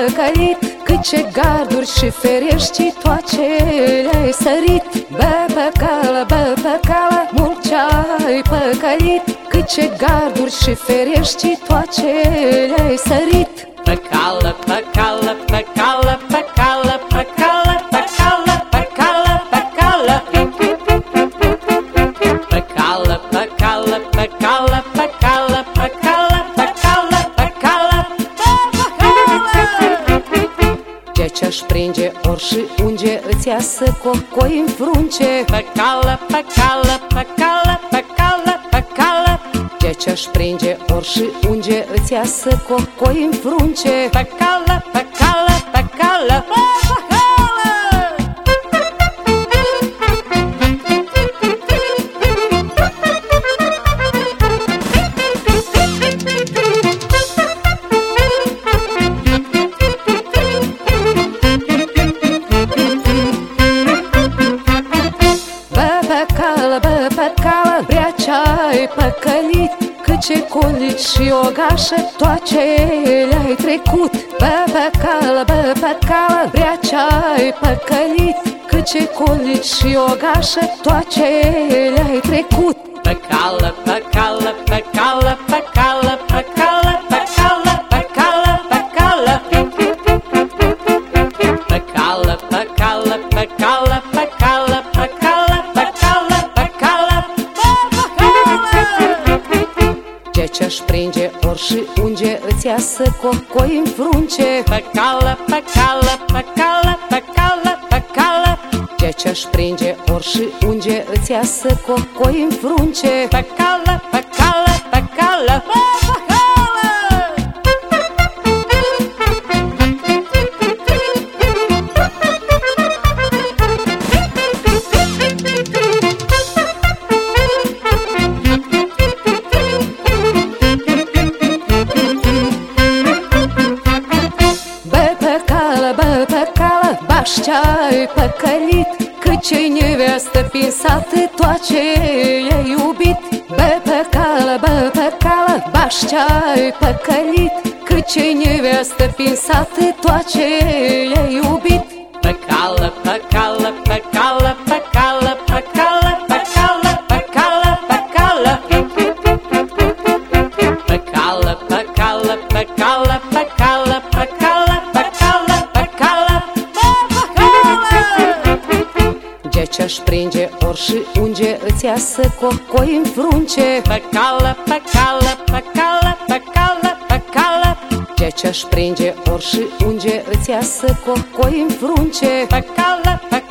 păcălit, cât ce garduri și ferești toace le-ai sărit. Bă, păcală, mult ce-ai păcălit, cât ce garduri și ferești toace le-ai sărit. Păcală, păcală, păcală, păcală, păcală, păcală, păcală, păcală. Păcală, păcală, păcală, păcală, păcală, păcală, păcală, păcală. De ce-aș prinde ori și unge îți iasă cocoi în frunce. Păcală, păcală, păcală, păcală, păcală. De ce-aș prinde ori și unge îți iasă cocoi în frunce. Păcală, păcală, păcală, păcală. Bă, păcală, vrea ce-ai păcălit, cât ce colici și o gașă toace le-ai trecut. Bă, păcală, vrea ce-ai păcălit, cât ce colici și o gașă toace le-ai trecut. Păcală, păcală, păcală, păcală, păcală, păcală, păcală, păcală. Păcală, păcală, păcală, păcală, păcală, păcală, păcală, păcală. De ce-aș prinde ori și unge îți iasă cocoi în frunce. Păcală, păcală, păcală, păcală, păcală. De ce-aș prinde ori și unge îți iasă cocoi în frunce. Păcală, păcală, păcală, păcală. Bă, păcală, baș ce-ai păcălit, cât ce-i nevestă prin sat toace e iubit. Bă, păcală, baș ce-ai păcălit, cât ce-i nevestă prin sat toace e iubit. Păcală, păcală, păcală, păcală, păcală, păcală, păcală, păcală. Păcală, păcală, păcală, păcală, păcală, păcală, păcală, păcală. De ce-aș prinde ori și unge îți iasă cocoi în frunce. Păcală, păcală, păcală, păcală, păcală. De ce-aș prinde ori și unge îți iasă cocoi în frunce. Păcală, păcală.